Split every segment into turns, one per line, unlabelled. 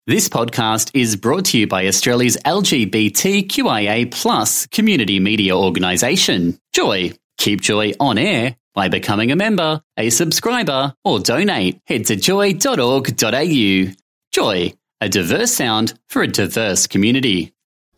This podcast is brought to you by Australia's LGBTQIA+ community media organisation, Joy. Keep Joy on air by becoming a member, a subscriber, or donate. Head to joy.org.au. Joy, a diverse sound for a diverse community.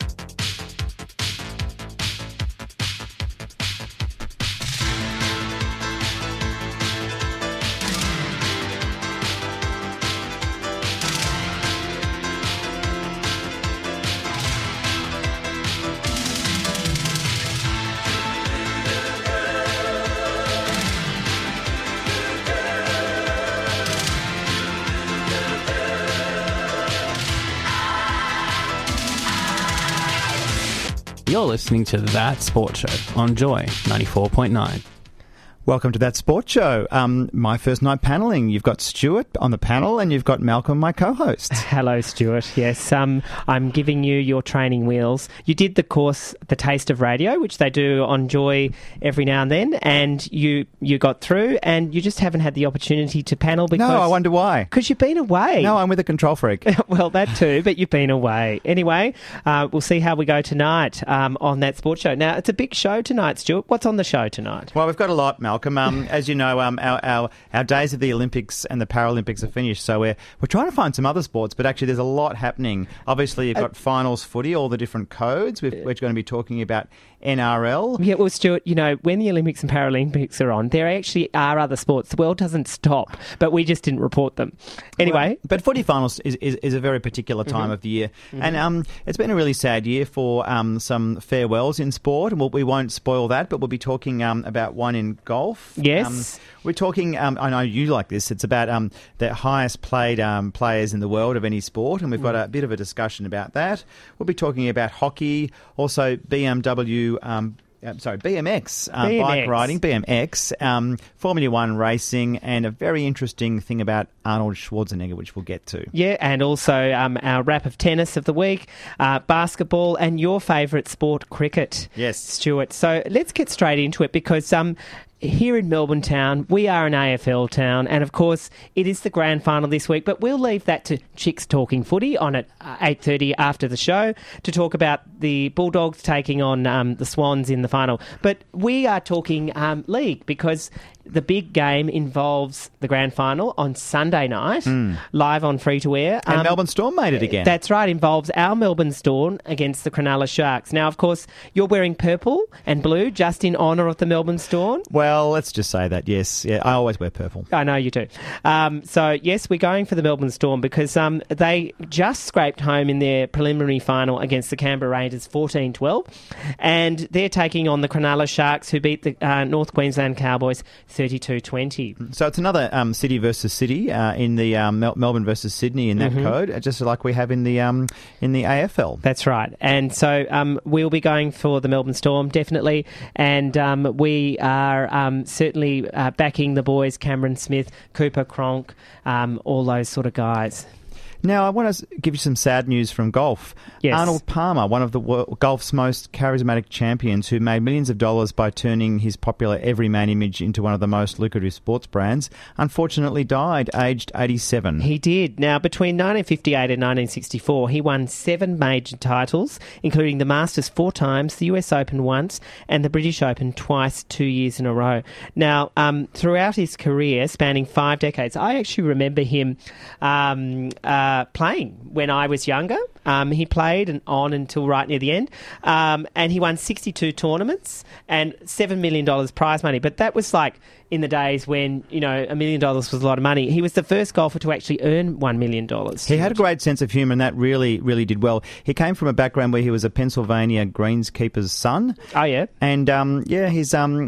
You're listening to That Sports Show on Joy 94.9.
Welcome to That Sports Show. My first night panelling. You've got Stuart on the panel and you've got Malcolm, my co-host.
Hello, Stuart. Yes, I'm giving you your training wheels. You did the course, The Taste of Radio, which they do on Joy every now and then, and you got through, and you just haven't had the opportunity to panel because...
No, I wonder why.
Because you've been away.
No, I'm with a control freak.
Well, that too, but you've been away. Anyway, we'll see how we go tonight on That Sports Show. Now, it's a big show tonight, Stuart. What's on the show tonight?
Well, we've got a lot, Malcolm. As you know, our days of the Olympics and the Paralympics are finished, so we're trying to find some other sports, but actually there's a lot happening. Obviously, you've got finals footy, all the different codes. We're going to be talking about NRL.
Yeah, well, Stuart, you know, when the Olympics and Paralympics are on, there actually are other sports. The world doesn't stop, but we just didn't report them. Anyway.
Well, but footy finals is a very particular time of the year. Mm-hmm. And it's been a really sad year for some farewells in sport, and we won't spoil that, but we'll be talking about one in golf.
Yes.
We're talking, I know you like this, it's about the highest played players in the world of any sport, and we've got a bit of a discussion about that. We'll be talking about hockey, also BMX, bike riding, BMX, Formula One racing, and a very interesting thing about Arnold Schwarzenegger, which we'll get to.
Yeah, and also our wrap of tennis of the week, basketball, and your favourite sport, cricket.
Yes.
Stuart. So let's get straight into it because... here in Melbourne town, we are an AFL town, and of course it is the grand final this week, but we'll leave that to Chicks Talking Footy on at 8:30 after the show to talk about the Bulldogs taking on the Swans in the final. But we are talking league because the big game involves the grand final on Sunday night, live on free-to-air.
And Melbourne Storm made it again.
That's right, involves our Melbourne Storm against the Cronulla Sharks. Now, of course, you're wearing purple and blue just in honour of the Melbourne Storm.
Well, let's just say that, yes. Yeah, I always wear purple.
I know you do. So, yes, we're going for the Melbourne Storm because they just scraped home in their preliminary final against the Canberra Raiders 14-12, and they're taking on the Cronulla Sharks, who beat the North Queensland Cowboys 32-20.
So it's another city versus city in the Melbourne versus Sydney in that code, just like we have in the AFL.
That's right. And so we'll be going for the Melbourne Storm, definitely, and we are certainly backing the boys, Cameron Smith, Cooper Cronk, all those sort of guys.
Now, I want to give you some sad news from golf.
Yes.
Arnold Palmer, one of the golf's most charismatic champions who made millions of dollars by turning his popular everyman image into one of the most lucrative sports brands, unfortunately died aged 87.
He did. Now, between 1958 and 1964, he won 7 major titles, including the Masters 4 times, the US Open once, and the British Open twice, 2 years in a row. Now, throughout his career, spanning 5 decades, I actually remember him playing when I was younger. He played on until right near the end, and he won 62 tournaments and $7 million prize money. But that was like in the days when, you know, $1 million was a lot of money. He was the first golfer to actually earn $1 million.
He had a great sense of humour, and that really, really did well. He came from a background where he was a Pennsylvania greenskeeper's son.
Oh, yeah?
And, he's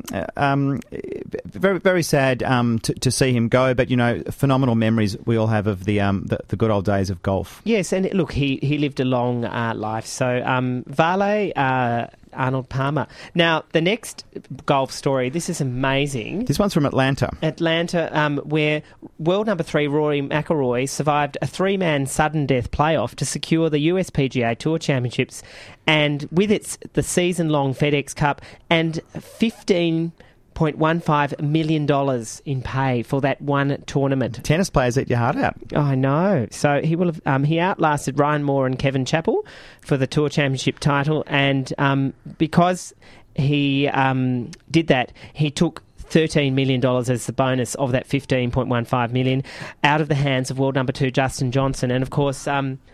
very, very sad to see him go, but, you know, phenomenal memories we all have of the good old days of golf.
Yes, and look, he lived a long life. So, Vale... Arnold Palmer. Now, the next golf story, this is amazing.
This one's from Atlanta.
Where world number 3 Rory McIlroy survived a 3-man sudden death playoff to secure the US PGA Tour Championships, and with the season-long FedEx Cup and 15 $15.15 million in pay for that one tournament.
Tennis players eat your heart out.
Oh, I know. So he will have. He outlasted Ryan Moore and Kevin Chappell for the Tour Championship title, and because he did that, he took $13 million as the bonus of that $15.15 million out of the hands of world number 2 Justin Johnson, and of course,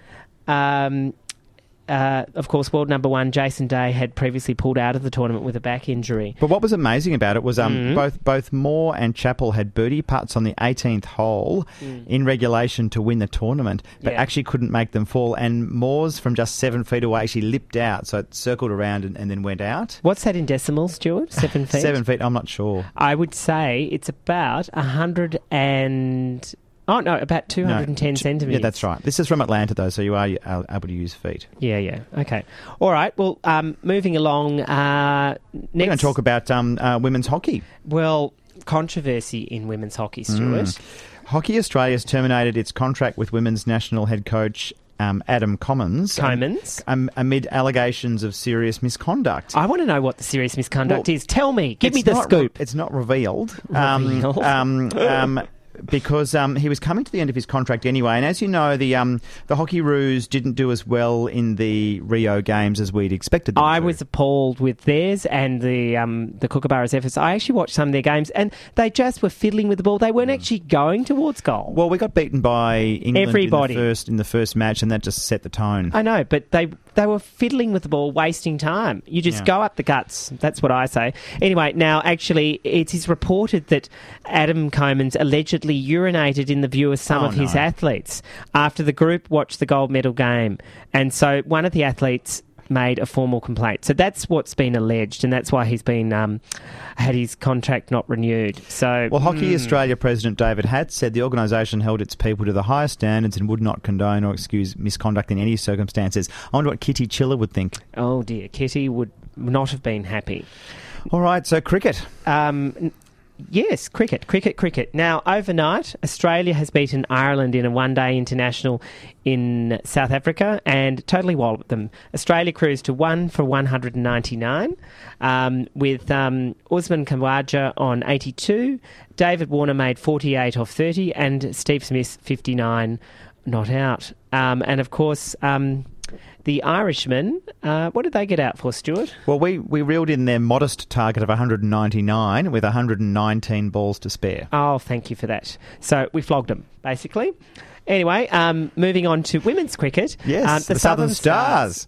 world number 1 Jason Day had previously pulled out of the tournament with a back injury.
But what was amazing about it was both Moore and Chappell had birdie putts on the 18th hole in regulation to win the tournament, but actually couldn't make them fall. And Moore's from just 7 feet away actually lipped out, so it circled around and then went out.
What's that in decimals, Stuart? 7 feet?
7 feet, I'm not sure.
I would say it's about 210 centimetres.
Yeah, that's right. This is from Atlanta, though, so you are able to use feet.
Yeah. Okay. All right. Well, moving along. Next,
we're going to talk about women's hockey.
Well, controversy in women's hockey, Stuart.
Hockey Australia has terminated its contract with women's national head coach Adam Comins amid allegations of serious misconduct.
I want to know what the serious misconduct is. Tell me. Give me the scoop.
It's not revealed. Because he was coming to the end of his contract anyway, and as you know, the Hockeyroos didn't do as well in the Rio Games as we'd expected them to.
I was appalled with theirs and the Kookaburras efforts. I actually watched some of their games, and they just were fiddling with the ball. They weren't actually going towards goal.
Well, we got beaten by England in the first match, and that just set the tone.
I know, but they were fiddling with the ball, wasting time. You just go up the guts. That's what I say. Anyway, now actually it is reported that Adam Comins allegedly urinated in the view of some of his athletes after the group watched the gold medal game. And so one of the athletes made a formal complaint. So that's what's been alleged, and that's why he's been had his contract not renewed. So,
well, Hockey Australia President David Hatt said the organisation held its people to the highest standards and would not condone or excuse misconduct in any circumstances. I wonder what Kitty Chiller would think.
Oh dear, Kitty would not have been happy.
All right, so cricket.
Yes, cricket. Now, overnight, Australia has beaten Ireland in a one-day international in South Africa and totally walloped them. Australia cruised to 1 for 199 with Usman Khawaja on 82. David Warner made 48 off 30 and Steve Smith 59 not out. And, of course... the Irishmen, what did they get out for, Stuart?
Well, we reeled in their modest target of 199 with 119 balls to spare.
Oh, thank you for that. So we flogged them, basically. Anyway, moving on to women's cricket.
Yes, the Southern Stars.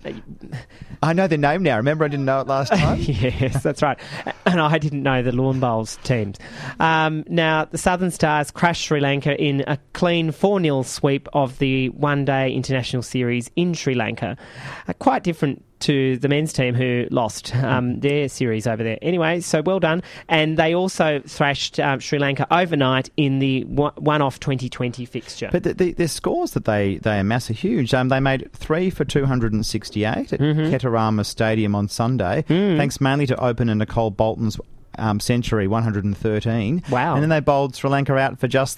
I know their name now. Remember I didn't know it last time?
Yes, that's right. And I didn't know the Lawn Bowls teams. Now, the Southern Stars crashed Sri Lanka in a clean 4-0 sweep of the one-day international series in Sri Lanka. Quite different to the men's team who lost their series over there. Anyway, so well done. And they also thrashed Sri Lanka overnight in the one-off 2020 fixture.
But the scores that they amass are huge. They made 3 for 268 at Ketarama Stadium on Sunday, thanks mainly to opener Nicole Bolton's century, 113.
Wow.
And then they bowled Sri Lanka out for just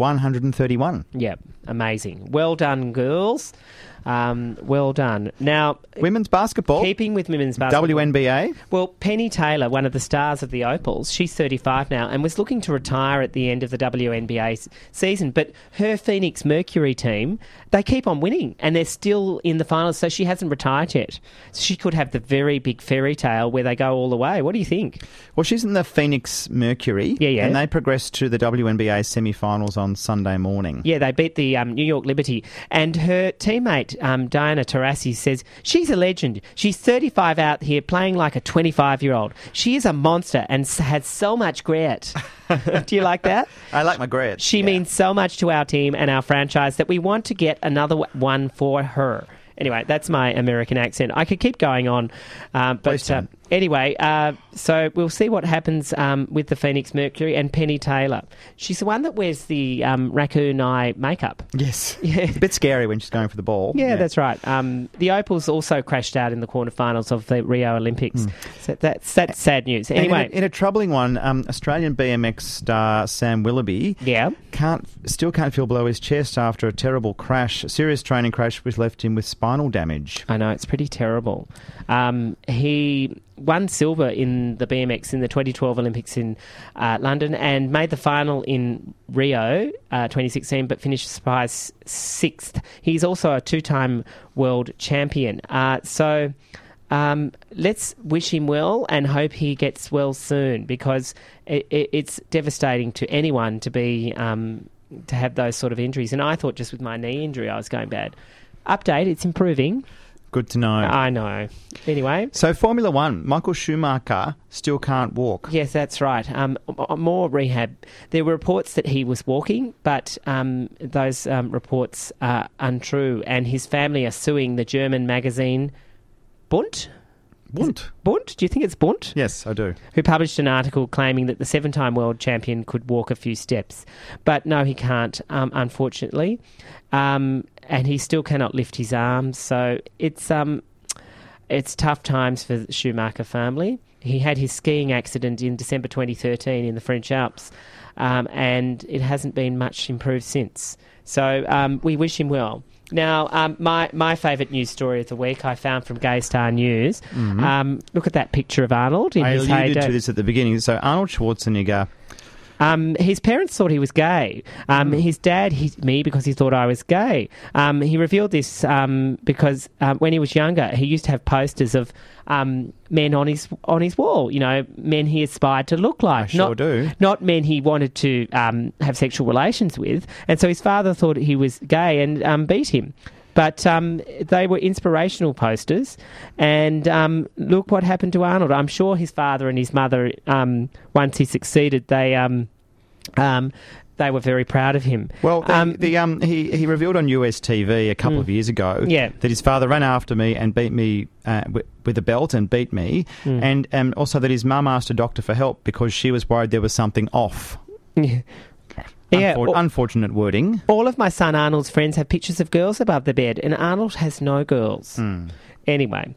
131.
Yep, amazing. Well done, girls. Well done. Now,
women's basketball.
Keeping with women's basketball.
WNBA.
Well, Penny Taylor, one of the stars of the Opals, she's 35 now and was looking to retire at the end of the WNBA season. But her Phoenix Mercury team, they keep on winning and they're still in the finals, so she hasn't retired yet. So she could have the very big fairy tale where they go all the way. What do you think?
Well, she's in the Phoenix Mercury.
Yeah.
And they progressed to the WNBA semi-finals on Sunday morning.
Yeah, they beat the New York Liberty. And her teammate, Diana Taurasi, says she's a legend. She's 35 out here playing like a 25-year-old. She is a monster and has so much grit. Do you like that?
I like my grit.
She means so much to our team and our franchise that we want to get another one for her. Anyway, that's my American accent. I could keep going on, but anyway, so we'll see what happens with the Phoenix Mercury and Penny Taylor. She's the one that wears the raccoon eye makeup.
Yes. Yeah. It's a bit scary when she's going for the ball.
Yeah, that's right. The Opals also crashed out in the quarterfinals of the Rio Olympics. So that's sad news. Anyway,
in a troubling one, Australian BMX star Sam Willoughby still can't feel below his chest after a terrible crash, a serious training crash which left him with spinal damage.
I know, it's pretty terrible. He won silver in the BMX in the 2012 Olympics in London and made the final in Rio 2016, but finished by sixth. He's also a two-time world champion. Let's wish him well and hope he gets well soon, because it's devastating to anyone to be to have those sort of injuries. And I thought just with my knee injury I was going bad. Update, it's improving.
Good to know.
I know. Anyway.
So Formula One, Michael Schumacher still can't walk.
Yes, that's right. More rehab. There were reports that he was walking, but those reports are untrue. And his family are suing the German magazine Bund?
Bund?
Bund? Do you think it's Bund?
Yes, I do.
Who published an article claiming that the 7-time world champion could walk a few steps. But no, he can't, unfortunately. And he still cannot lift his arms. So it's tough times for the Schumacher family. He had his skiing accident in December 2013 in the French Alps, and it hasn't been much improved since. So we wish him well. Now, my favourite news story of the week I found from Gay Star News. Mm-hmm. Look at that picture of Arnold in his heyday.
I alluded to this at the beginning. So Arnold Schwarzenegger...
his parents thought he was gay. His dad hit me because he thought I was gay. He revealed this because when he was younger, he used to have posters of men on his wall. You know, men he aspired to look like.
I sure do.
Not men he wanted to have sexual relations with. And so his father thought he was gay and beat him. But they were inspirational posters, and look what happened to Arnold. I'm sure his father and his mother, once he succeeded, they were very proud of him.
Well, he revealed on US TV a couple of years ago that his father ran after me and beat me with a belt and beat me, and also that his mum asked a doctor for help because she was worried there was something off.
Yeah,
unfortunate wording.
All of my son Arnold's friends have pictures of girls above the bed, and Arnold has no girls. Anyway,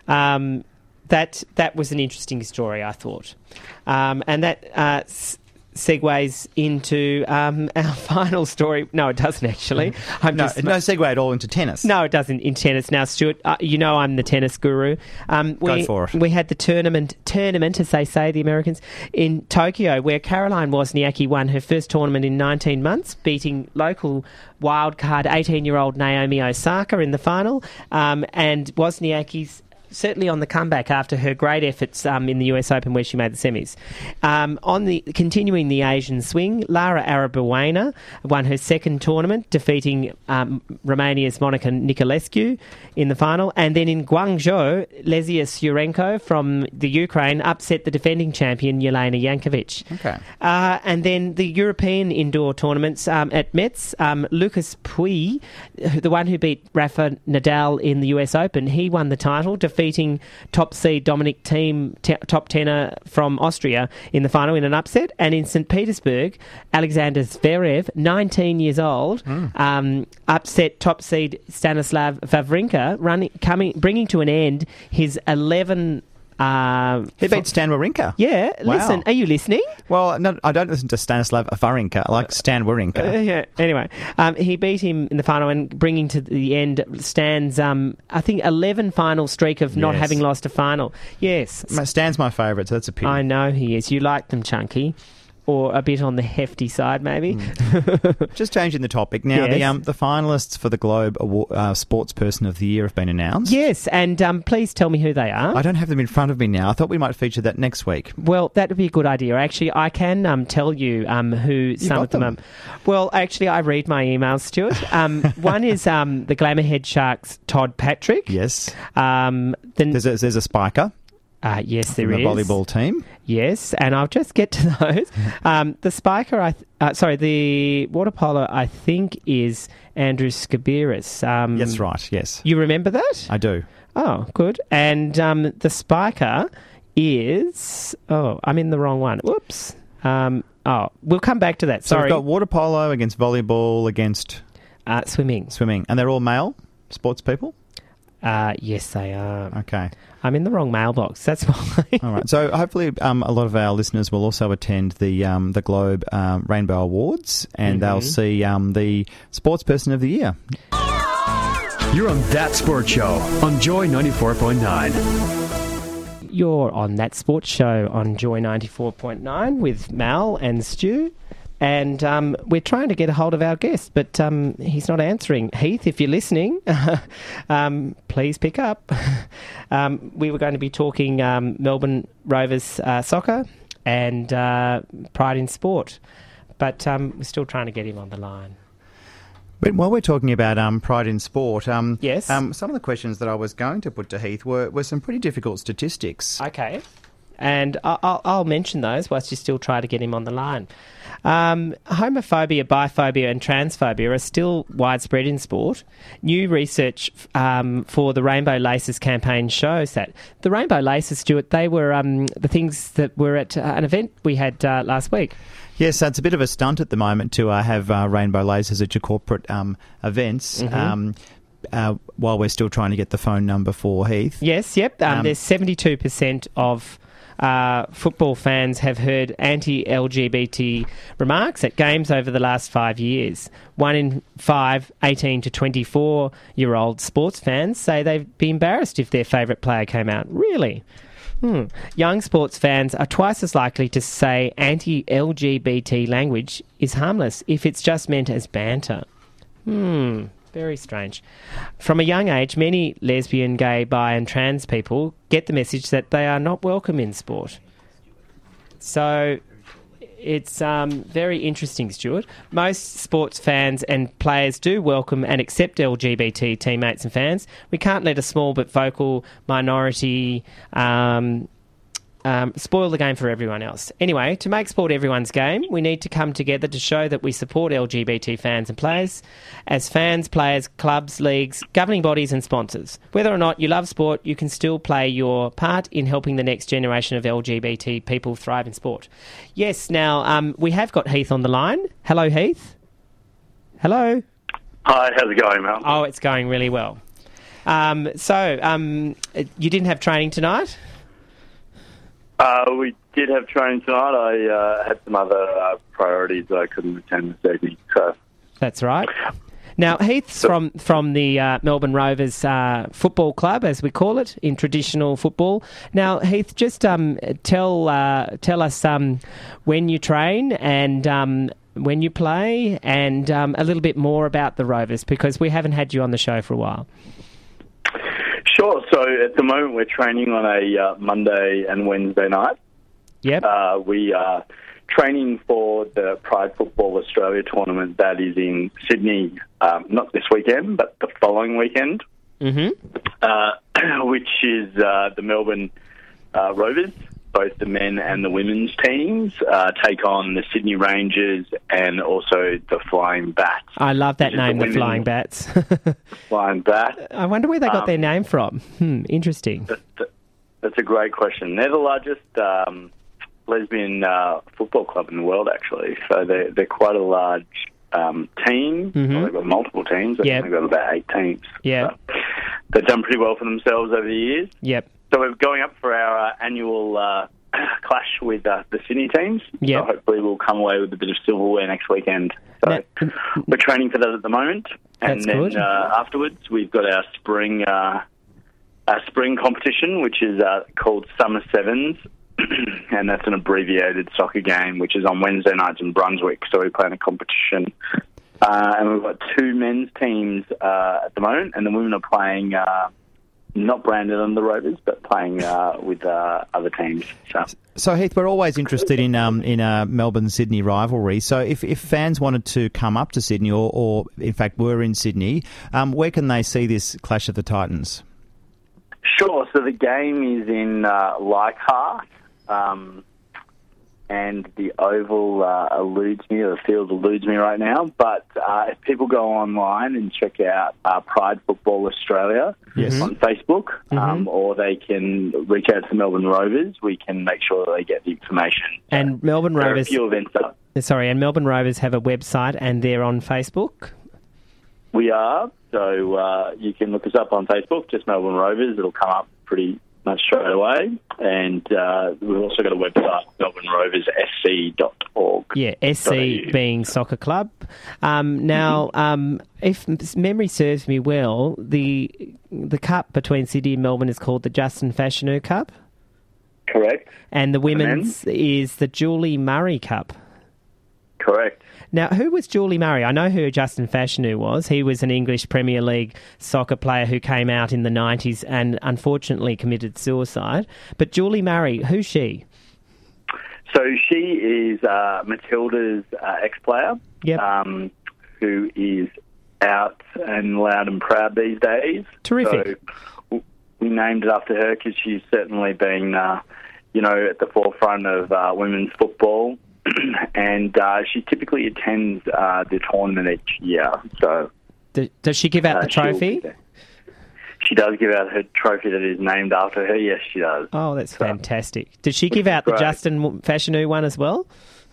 that was an interesting story, I thought. And that segues into our final story. No, it doesn't actually.
No segue at all into tennis.
No, it doesn't in tennis. Now, Stuart, you know I'm the tennis guru.
Go for it.
We had the tournament, as they say, the Americans, in Tokyo, where Caroline Wozniacki won her first tournament in 19 months, beating local wildcard 18-year-old Naomi Osaka in the final. And Wozniacki's certainly on the comeback after her great efforts in the US Open where she made the semis. Continuing the Asian swing, Lara Arabuluena won her second tournament, defeating Romania's Monica Niculescu in the final. And then in Guangzhou, Lesia Surenko from the Ukraine upset the defending champion Yelena Yankovic.
Okay.
And then the European indoor tournaments at Metz, Lucas Pouille, the one who beat Rafa Nadal in the US Open, he won the title, defeating top seed Dominic Thiem, top tenor from Austria, in the final in an upset. And in St. Petersburg, Alexander Zverev, 19 years old, upset top seed Stanislav Wawrinka, bringing to an end his 11...
he beat Stan Wawrinka.
Yeah,
wow.
Listen, are you listening?
Well, no, I don't listen to Stanislav Wawrinka. I like Stan Wawrinka.
Yeah. Anyway, he beat him in the final and bringing to the end Stan's, I think, 11 final streak of not having lost a final. Yes.
Stan's my favourite, so that's a pity.
I know he is. You like them chunky. Or a bit on the hefty side, maybe.
Just changing the topic. Now, the finalists for the Globe Award, Sports Person of the Year have been announced.
Yes, and please tell me who they are.
I don't have them in front of me now. I thought we might feature that next week.
Well, that would be a good idea. Actually, I can tell you who some of them are. Well, actually, I read my emails, Stuart. One is the Glamourhead Sharks' Todd Patrick.
Yes. There's a spiker.
Yes, there is.
The volleyball team.
Yes, and I'll just get to those. The spiker, the water polo, I think, is Andrew Skabiris.
That's right, yes.
You remember that?
I do.
Oh, good. And the spiker is... Oh, I'm in the wrong one. Whoops. We'll come back to that.
So
Sorry.
we've got water polo against volleyball against...
Swimming.
Swimming. And they're all male sports people?
Yes, they are.
Okay.
I'm in the wrong mailbox. That's why.
All right. So hopefully a lot of our listeners will also attend the Globe Rainbow Awards, and they'll see the Sports Person of the Year.
You're on That Sports Show on Joy 94.9.
You're on That Sports Show on Joy 94.9 with Mal and Stu. And we're trying to get a hold of our guest, but he's not answering. Heath, if you're listening, please pick up. We were going to be talking Melbourne Rovers soccer and Pride in Sport, but we're still trying to get him on the line.
But while we're talking about Pride in Sport,
yes,
some of the questions that I was going to put to Heath were some pretty difficult statistics.
Okay. And I'll mention those whilst you still try to get him on the line. Homophobia, biphobia and transphobia are still widespread in sport. New research for the Rainbow Laces campaign shows that. The Rainbow Laces, Stuart, they were the things that were at an event we had last week.
Yes, it's a bit of a stunt at the moment to have Rainbow Laces at your corporate events.
Mm-hmm.
While we're still trying to get the phone number for Heath.
Yes, yep. There's 72% of football fans have heard anti-LGBT remarks at games over the last 5 years. 1 in 5 18 to 24-year-old sports fans say they'd be embarrassed if their favourite player came out. Really? Young sports fans are twice as likely to say anti-LGBT language is harmless if it's just meant as banter. Very strange. From a young age, many lesbian, gay, bi and trans people get the message that they are not welcome in sport. So it's very interesting, Stuart. Most sports fans and players do welcome and accept LGBT teammates and fans. We can't let a small but vocal minority spoil the game for everyone else. Anyway, to make sport everyone's game, we need to come together to show that we support LGBT fans and players as fans, players, clubs, leagues, governing bodies and sponsors. Whether or not you love sport, you can still play your part in helping the next generation of LGBT people thrive in sport. Yes, now, we have got Heath on the line. Hello, Heath. Hello.
Hi, how's it going, Mel?
Oh, it's going really well. So, you didn't have training tonight?
We did have training tonight. I had some other priorities that I couldn't attend this evening. So.
That's right. Now, Heath's from the Melbourne Rovers Football Club, as we call it, in traditional football. Now, Heath, just tell us when you train and when you play and a little bit more about the Rovers, because we haven't had you on the show for a while.
Sure. So at the moment we're training on a Monday and Wednesday night.
Yep.
We are training for the Pride Football Australia tournament that is in Sydney, not this weekend, but the following weekend, which is the Melbourne Rovers. Both the men and the women's teams take on the Sydney Rangers and also the Flying Bats.
I love that name, the Flying Bats.
Flying Bat.
I wonder where they got their name from. Interesting.
That's a great question. They're the largest lesbian football club in the world, actually. So they're quite a large team. Well, they've got multiple teams. I think they've got about 8 teams.
Yeah.
So they've done pretty well for themselves over the years.
Yep.
So we're going up for our annual clash with the Sydney teams.
Yep.
So hopefully we'll come away with a bit of silverware next weekend. So we're training for that at the moment. And
That's
then
good.
Afterwards we've got our spring competition, which is called Summer Sevens. And that's an abbreviated soccer game, which is on Wednesday nights in Brunswick. So we're playing a competition. And we've got 2 men's teams at the moment, and the women are playing... not branded on the Rovers, but playing with other teams.
So Heath, we're always interested in a Melbourne-Sydney rivalry. So if fans wanted to come up to Sydney, or in fact were in Sydney, where can they see this Clash of the Titans?
Sure. So the game is in Leichhardt, and the oval eludes me, or the field eludes me right now. But if people go online and check out Pride Football Australia on Facebook, or they can reach out to Melbourne Rovers, we can make sure that they get the information.
And Melbourne Rovers...
There are a few events up.
Sorry, and Melbourne Rovers have a website and they're on Facebook?
We are. So you can look us up on Facebook, just Melbourne Rovers. It'll come up pretty much straight away. And we've also got a website, melbourneroverssc.org.
Yeah, SC being soccer club. Now, if memory serves me well, the cup between Sydney and Melbourne is called the Justin Fashanu Cup.
Correct.
And the women's is the Julie Murray Cup.
Correct.
Now, who was Julie Murray? I know who Justin Fashanu was. He was an English Premier League soccer player who came out in the 90s and unfortunately committed suicide. But Julie Murray, who's she?
So she is Matilda's ex-player, who is out and loud and proud these days.
Terrific.
So we named it after her because she's certainly been, at the forefront of women's football. And she typically attends the tournament each year. So,
does she give out the trophy?
She does give out her trophy that is named after her. Yes, she does.
Oh, that's fantastic. Did she give out the Justin Fashanu one as well?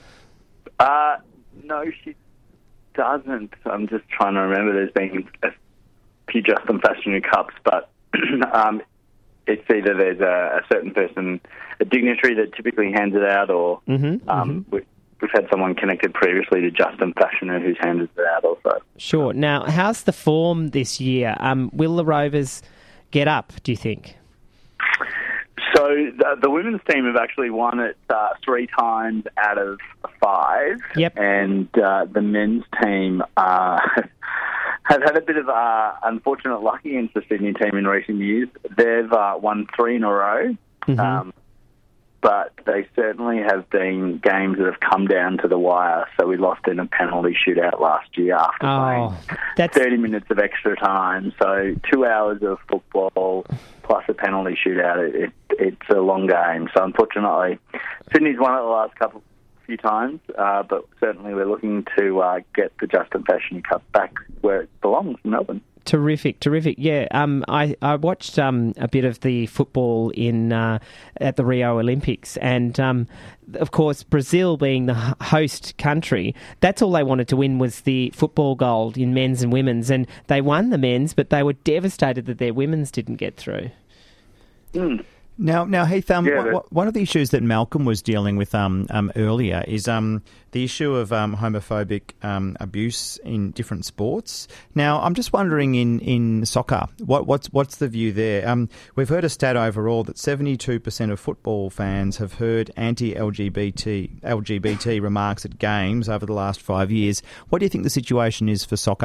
No, she doesn't. I'm just trying to remember. There's been a few Justin Fashanu Cups, but it's either there's a certain person, a dignitary that typically hands it out, or we've had someone connected previously to Justin Fashanu who's handed it out also.
Sure. Now, how's the form this year? Will the Rovers get up, do you think?
So the women's team have actually won it 3 times out of 5.
Yep.
And the men's team have had a bit of unfortunate luck against the Sydney team in recent years. They've won 3 in a row. But they certainly have been games that have come down to the wire. So we lost in a penalty shootout last year after playing 30 minutes of extra time. So 2 hours of football plus a penalty shootout. It's a long game. So unfortunately, Sydney's won it the last few times, but certainly we're looking to get the Justin Fashanu Cup back where it belongs in Melbourne.
Terrific. Yeah, I watched a bit of the football at the Rio Olympics, and of course Brazil being the host country, that's all they wanted to win was the football gold in men's and women's, and they won the men's, but they were devastated that their women's didn't get through.
Now, Heath, one of the issues that Malcolm was dealing with earlier is the issue of homophobic abuse in different sports. Now, I'm just wondering in soccer, what's the view there? We've heard a stat overall that 72% of football fans have heard anti-LGBT remarks at games over the last 5 years. What do you think the situation is for soccer?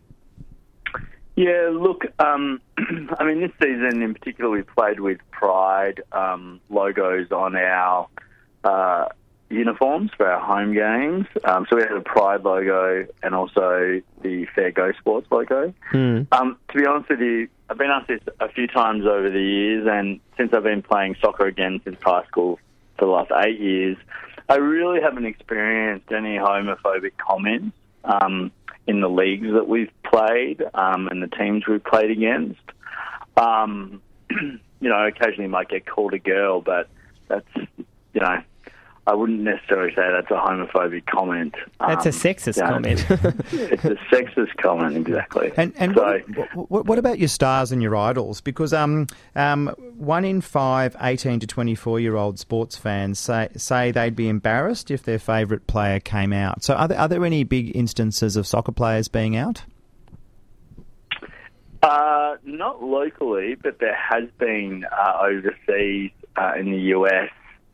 Yeah, look, this season in particular we played with Pride logos on our uniforms for our home games. So we had a Pride logo and also the Fair Go Sports logo. To be honest with you, I've been asked this a few times over the years, and since I've been playing soccer again since high school for the last 8 years, I really haven't experienced any homophobic comments in the leagues that we've played and the teams we've played against. Occasionally might get called a girl, but that's, I wouldn't necessarily say that's a homophobic comment.
That's a sexist comment.
It's a sexist comment, exactly.
And so, what about your stars and your idols? Because 1 in 5 18 to 24-year-old sports fans say they'd be embarrassed if their favourite player came out. So are there any big instances of soccer players being out?
Not locally, but there has been overseas in the US.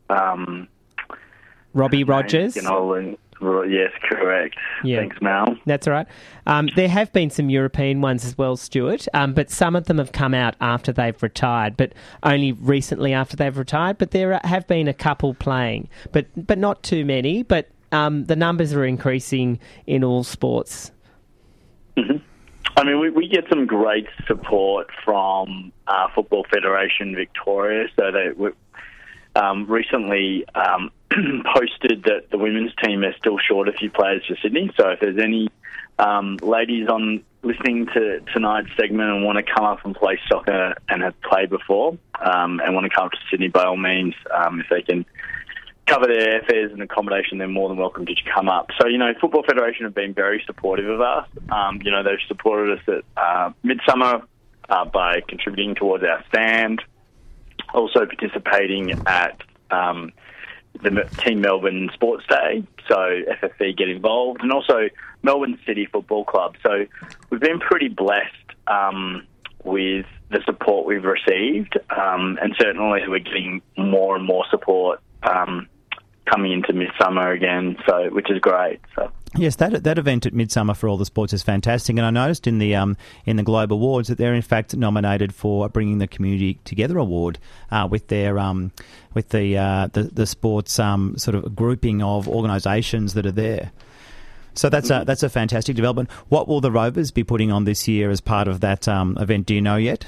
Robbie Rogers?
Yes, correct.
Yeah.
Thanks, Mal.
That's all right. There have been some European ones as well, Stuart, but some of them have come out after they've retired, but only recently after they've retired. But there have been a couple playing, but not too many. But the numbers are increasing in all sports.
Mm-hmm. We get some great support from Football Federation Victoria, so they recently posted that the women's team is still short a few players for Sydney. So if there's any ladies on listening to tonight's segment and want to come up and play soccer and have played before and want to come up to Sydney, by all means, if they can cover their airfares and accommodation, they're more than welcome to come up. So, Football Federation have been very supportive of us. They've supported us at Midsummer by contributing towards our stand, also participating at the Team Melbourne Sports Day, so FFV get involved, and also Melbourne City Football Club. So we've been pretty blessed with the support support we've received, and certainly we're getting more and more support coming into Midsummer again, which is great. So.
Yes, that event at Midsummer for all the sports is fantastic, and I noticed in the Globe Awards that they're in fact nominated for bringing the community together award with their the sports sort of grouping of organisations that are there. So that's a fantastic development. What will the Rovers be putting on this year as part of that event? Do you know yet?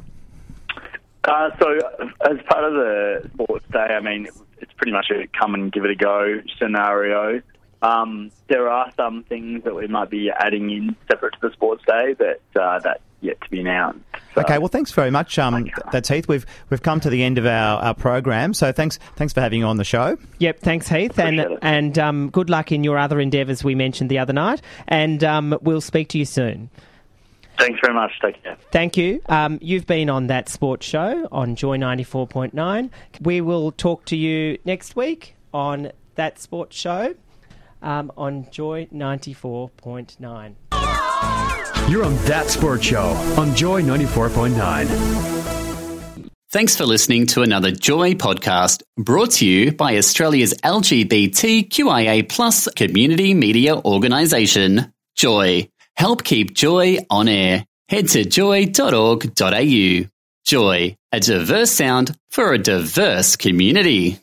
So as part of the sports day, I mean, it's pretty much a come and give it a go scenario. There are some things that we might be adding in separate to the sports day, but that's yet to be announced. So.
Okay, well, thanks very much. That's Heath. We've come to the end of our program, so thanks for having you on the show.
Yep, thanks, Heath, and good luck in your other endeavours we mentioned the other night, and we'll speak to you soon.
Thanks very much. Take care.
Thank you. You've been on That Sports Show on Joy 94.9. We will talk to you next week on That Sports Show on Joy 94.9.
You're on That Sports Show on Joy 94.9.
Thanks for listening to another Joy podcast brought to you by Australia's LGBTQIA+ community media organisation, Joy. Help keep Joy on air. Head to joy.org.au. Joy, a diverse sound for a diverse community.